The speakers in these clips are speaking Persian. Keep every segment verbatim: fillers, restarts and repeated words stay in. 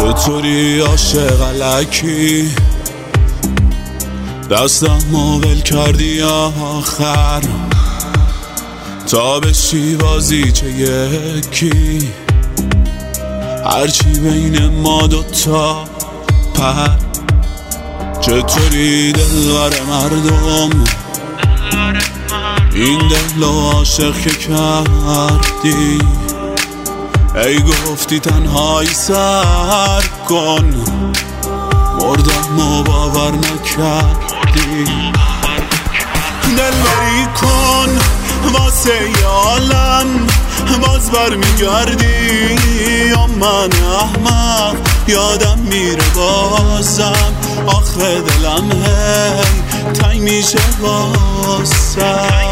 چطوری عاشق الکی دستم ول کردی آخر تا بشی بازی چه یکی هرچی بین ما دوتا پر چطوری دلبر مردم این دل و عاشق که کردی ای گفتی تنهایی سر کن مردم و باور نکردی دلبری کن واسه عالم باز بر میگردی یا من احمق یادم میره بازم آخه دلم هی تنگ میشه واسم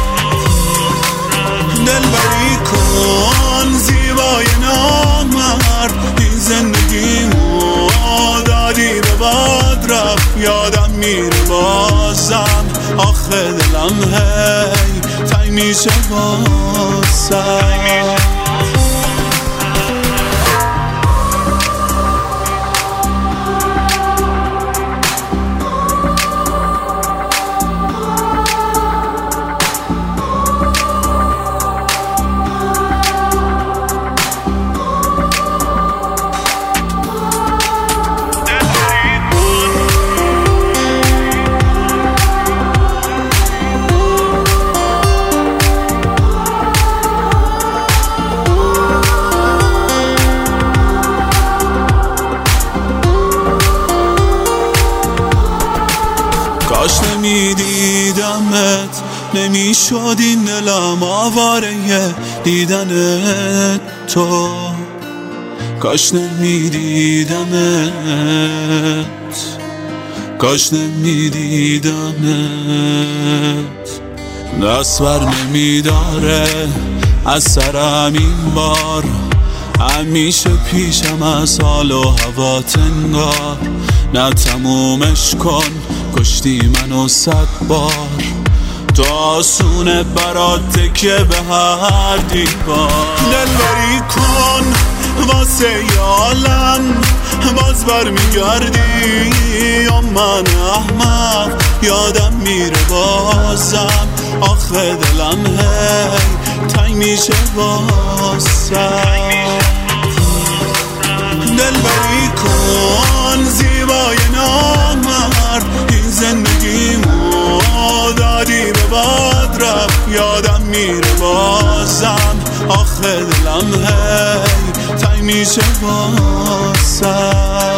دلبری کن زیبای نامرد این زندگیمو دادی به باد رفت یادم میره بازم آخه دلم هی تنگ میشه واسم کاش نمیدیدمت نمیشد این دلم آواره دیدن تو کاش نمیدیدمت کاش نمیدیدمت دست بر نمیداره از سرم این بار همیشه پیشم از حال و هوا تنگار نه تمومش کن کشتی منو صد بار تو آسونه برات تکیه به هر دیوار دلبری کن واسه عالم باز بر میگردی یا من احمق یادم میره بازم آخه دلم هی تنگ میشه واسم دلبری کن زیبای نامرد این زندگیمو دادی به باد رفت یادم میره بازم آخه دلم هی تنگ میشه واسم